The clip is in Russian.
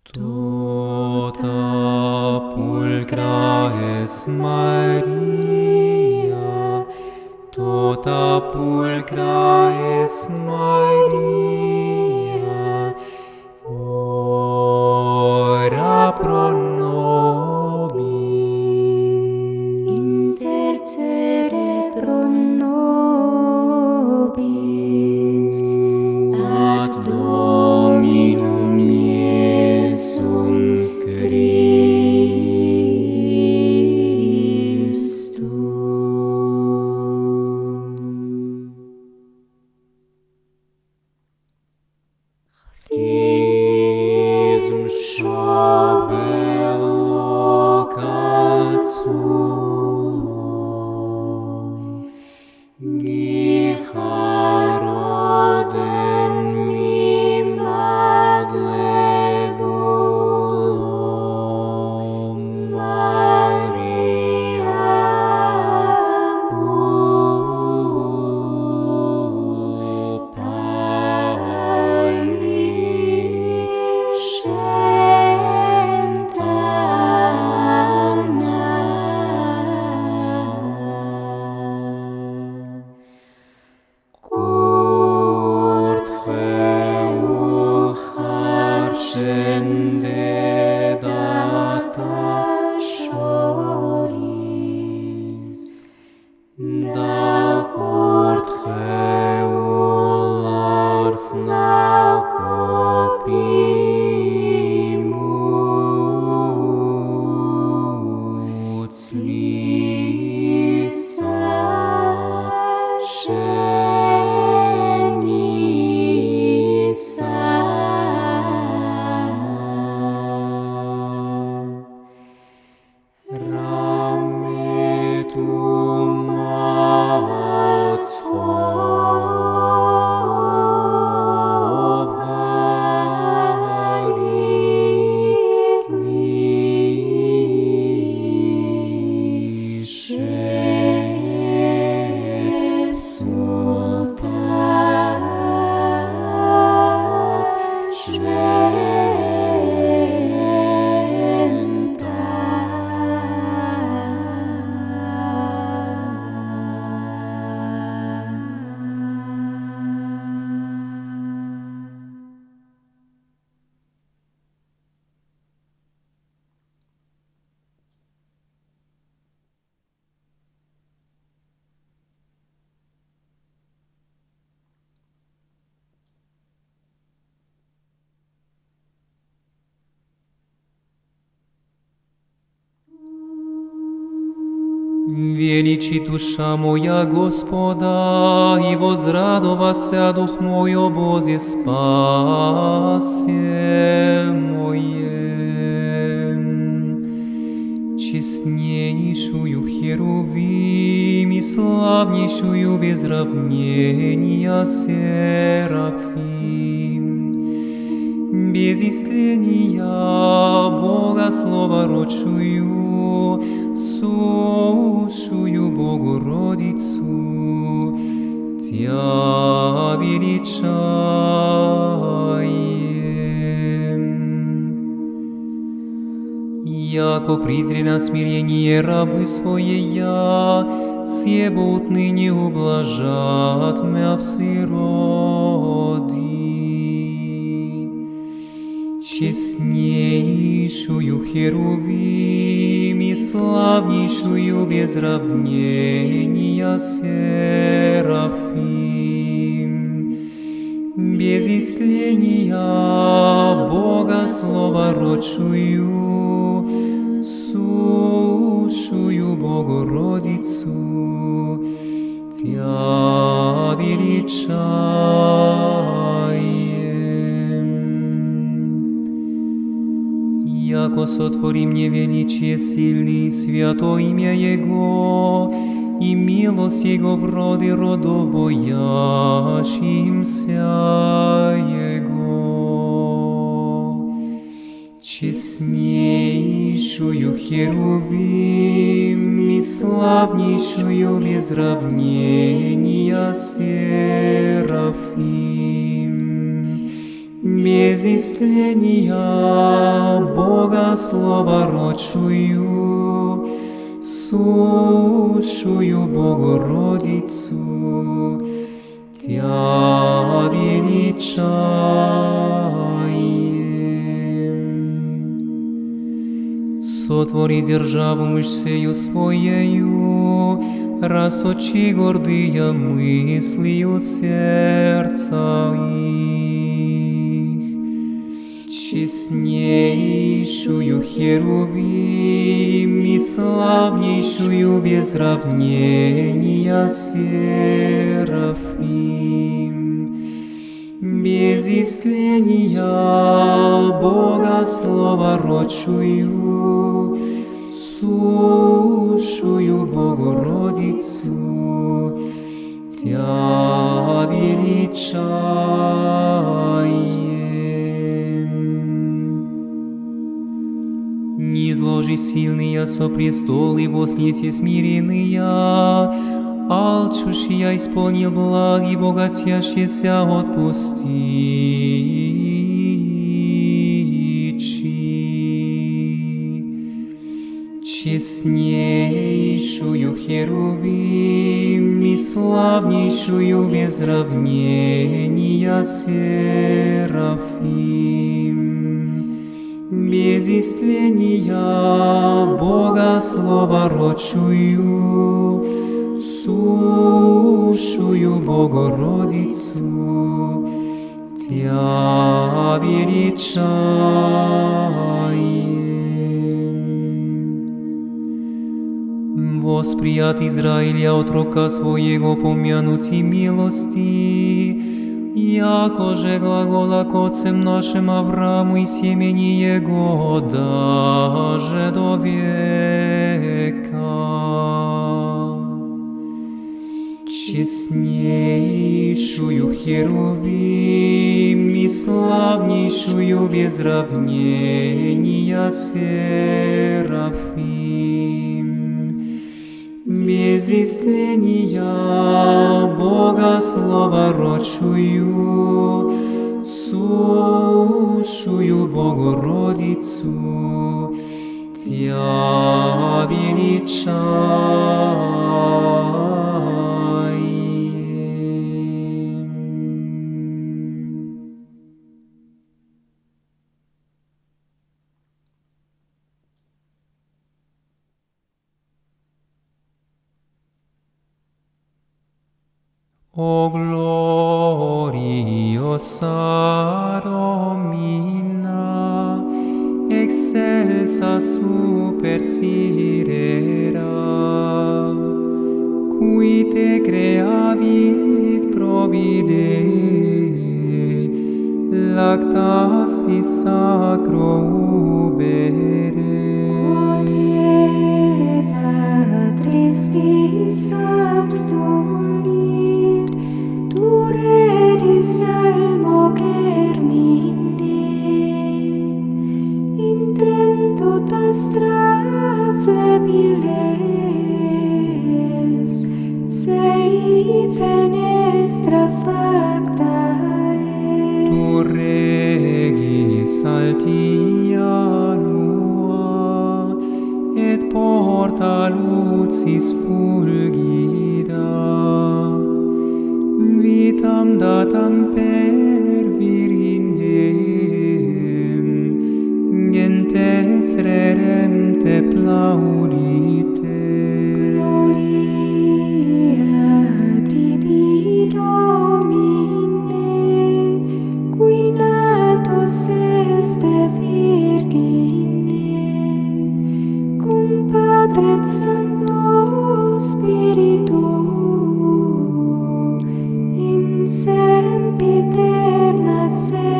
Tota pulcra es Maria, tota pulcra es Maria, ora pro nobis. Intercede pro nobis, ad Dominum Iesum Christum. Diesem Schobel Calzulum, Gicharoden mim ad lebulum, Maria Величи душа моя Господа, и возрадовался дух мой о Бозе спасе моем. Честнейшую Херувим и славнейшую без равнения Серафим, без истления Бога словородшую, сущую Богородицу, Тя величаем. Яко призри на смирение рабы Своея, себо отныне ублажат мя всероди. Честнейшую Херувим и славнейшую без равнения Серафим, без истления Бога словородшую, сущую Богородицу, Тя величаем. Яко сотвори мне величие сильный, свято имя Его, и милость Его в роды родов боящимся Его. Честнейшую Херувим и славнейшую без равнения Серафим, без истления Бога Слова родшую, сущую Богородицу, Тя величаем. Сотвори державу мышцею Своею, рассочи гордые мыслью сердца их. Честнейшую Херувим и славнейшую без равнения Серафим, без истления Бога Слова родшую, сущую Богородицу, Тя величаем. Низложи сильные со престол и вознеси смиренные, алчущия исполнил благ и богатящийся отпустичи. Честнейшую Херувим и славнейшую без равнения Серафим, без истления Бога Слова родшую, сущую Богородицу, Тя величаем. Восприят Израиля отрока Своего помянути милости, яко же глагола к отцем нашим Аврааму и семени Его даже до века. Честнейшую Херувим и славнейшую без равнения Серафим, без истления Бога Слова родшую, сущую Богородицу, Тя величаем. O gloriosa Domina, excelsa super sirera, qui te creavit provide, lactasti sacro ubere. Quod Eva tristis abstulit, Tureris almo germine, intrentot astra flebiles, celi fenestra factae. Tu regis altia nua, et porta lucis fulgida, vitam datam per virginem, gentes redempte plaudite. Gloria tibi Domine, qui natus este Virgine, cum Padre et Sancto Spiritu, in sempiterna se